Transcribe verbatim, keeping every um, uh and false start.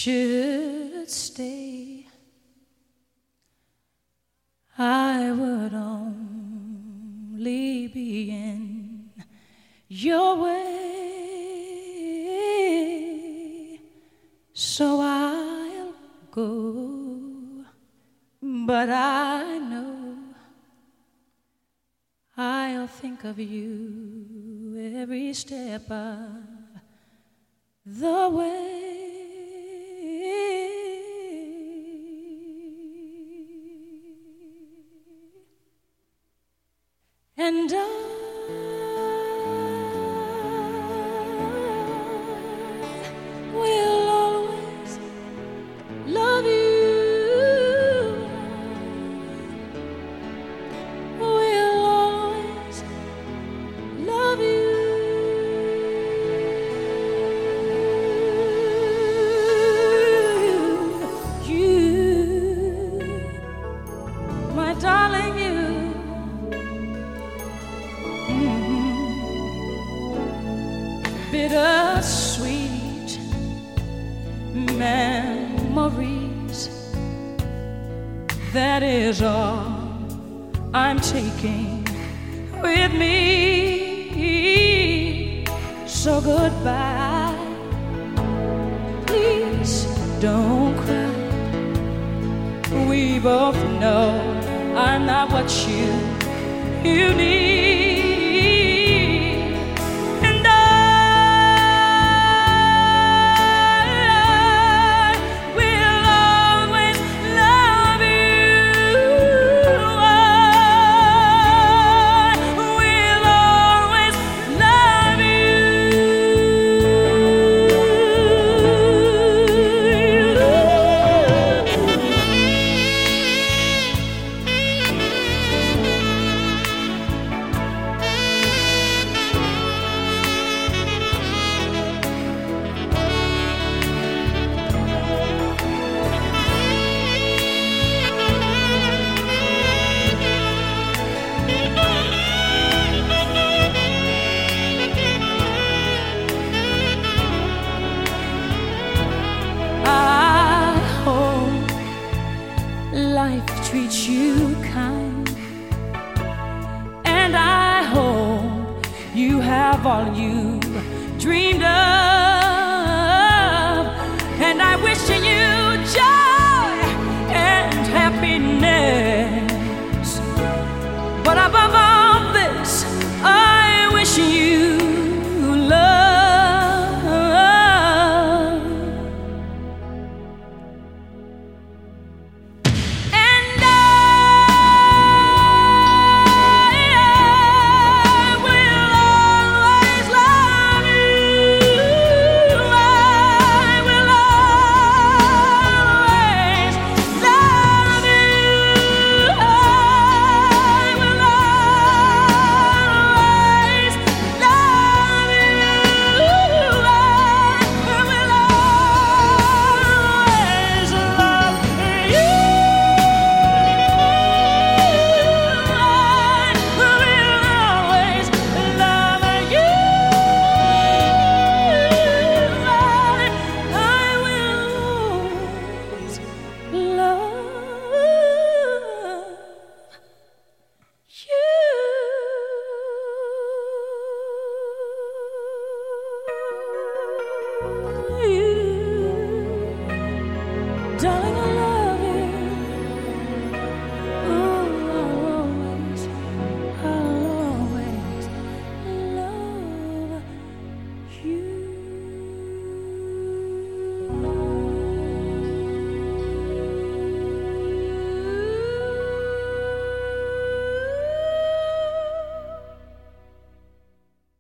should stay, I would only be in your way. So I'll go, but I know I'll think of you every step of the way. And I will always love you. Will always love you. You, my darling, you. Bittersweet memories, that is all I'm taking with me. So goodbye, please don't cry. We both know I'm not what you, you need. Life treats you kind, and I hope you have all you dreamed of, and I wish you joy and happiness. But above all this, I wish you love. Darling, I love